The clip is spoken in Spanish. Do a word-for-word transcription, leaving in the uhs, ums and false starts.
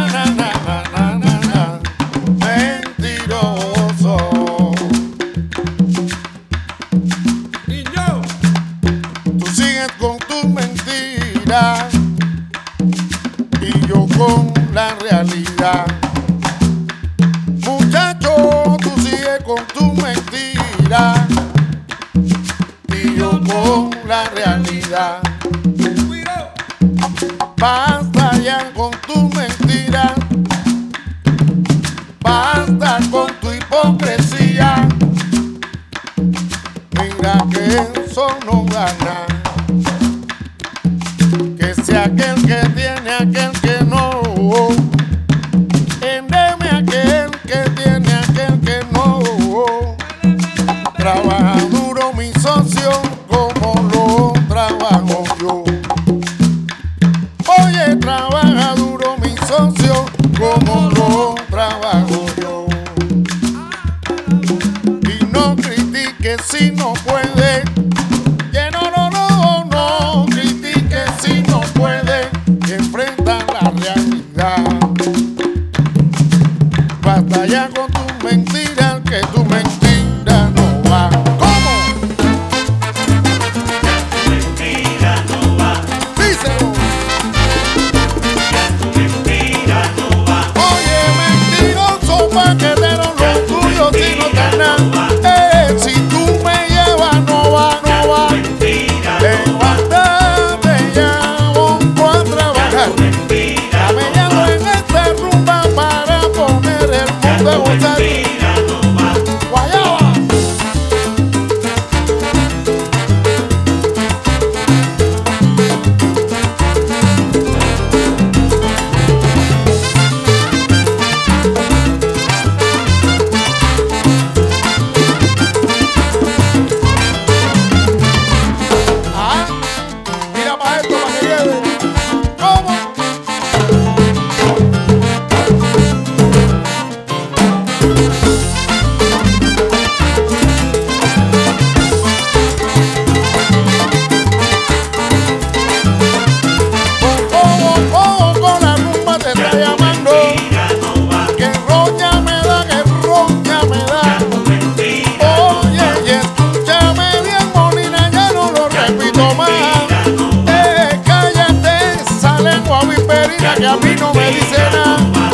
Y yo con la realidad. Muchacho, tú sigues con tu mentira y yo con la realidad. Basta ya con tu mentira, basta con tu hipocresía. Mira que eso no gana, que sea aquel que tiene, aquel que no. Endeme aquel que tiene, aquel que no. Trabaja duro mi socio como lo trabajo yo. Oye, trabaja duro mi socio como lo trabajo yo. Y no critiques si no puede. Que no, no, no, no critiques si no puede. Que enfrenta la realidad. Basta ya con tus mentiras, que tu mentira no va. ¿Cómo? Tu mentira no va. Díselo. Tu mentira no va. Oye, mentiroso, paquetero, lo tuyo si no te nada. Eh, si tú me llevas, no va, no va. Mentira Levántate ya, pongo a trabajar. Caminando en esta rumba para poner el mundo a gozar. no va. Guayaba. Ah, mira para esto, para que lleve. ¿Cómo? Oh, oh, oh, con la rumba te está llamando. Que roña me da, que roña me da. Oye, y escúchame bien, Molina, ya no lo repito más. Eh, cállate esa lengua viperina que a mí no me dice nada.